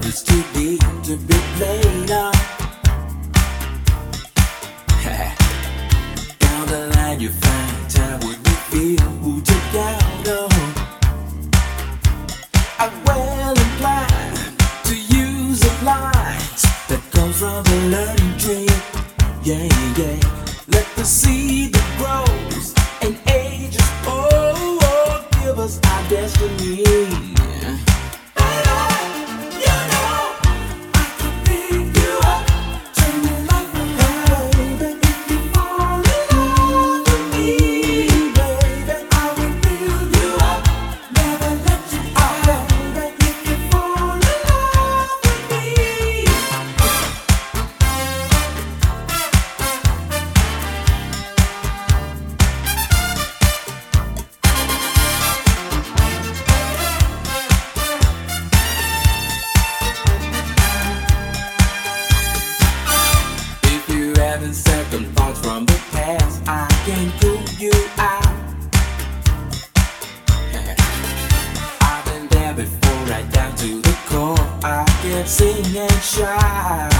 is too deep to be played on. Down the line you find time would reveal who took out on. I'm well inclined to use the lines that comes from the learning tree. Yeah, yeah. Let the seed that grows and ages, give us our destiny. Second thoughts from the past, I can pull you out. I've been there before, right down to the core. I can sing and shout.